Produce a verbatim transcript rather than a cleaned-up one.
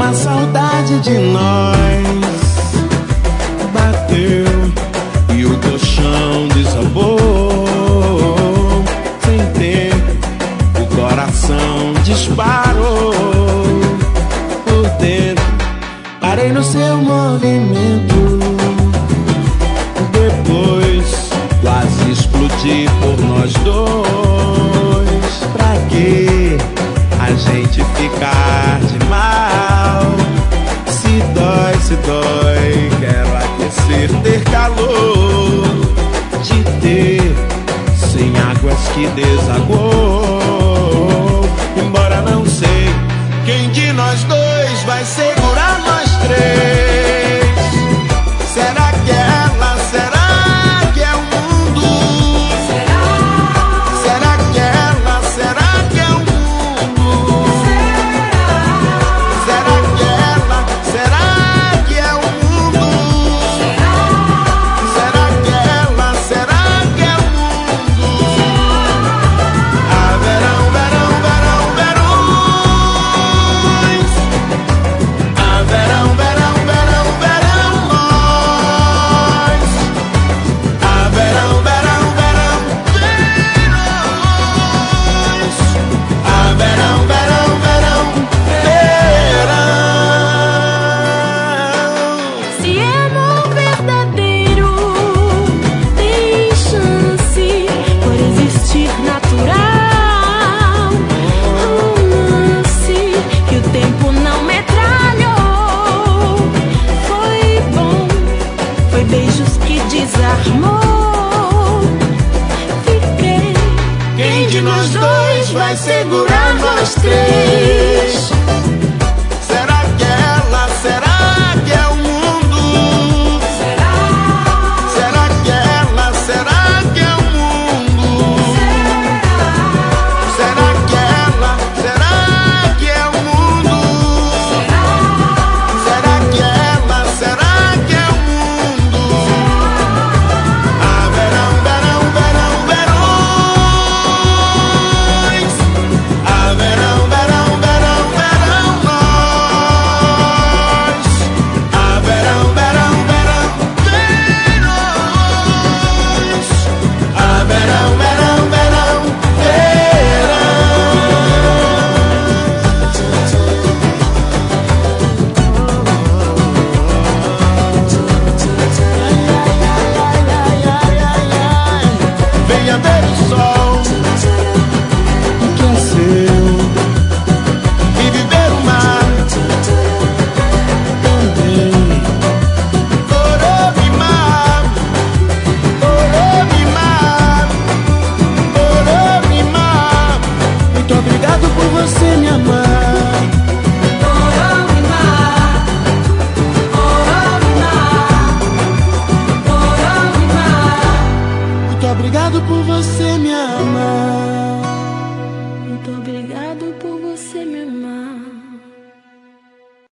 A saudade de nós bateu e o colchão desabou. Sem tempo, o coração disparou. Por dentro, parei no seu movimento. Depois, quase explodi por nós dois. Pra quê a gente ficar de mal? Se dói, se dói, quero aquecer, ter calor. De ter sem águas que desagou. Embora não sei quem de nós dois vai segurar nós três. Será que é ela? Será que é o mundo? Será? Será que é ela? Será que é o mundo? Será? Será que é ela? Será que é o mundo? Será? Será que é ela? Será que é o mundo? Ah, verão, verão, verão, verões. Ah, verão, verão, verão, verão, nós. Ah, verão, verão, verão, verões. Ah, verão, verão, verão, verão. Se amor verdadeiro tem chance por existir natural, romance que o tempo não metralhou. Foi bom, foi beijos que desarmou. Fiquei. Quem de nós dois vai segurar nós três?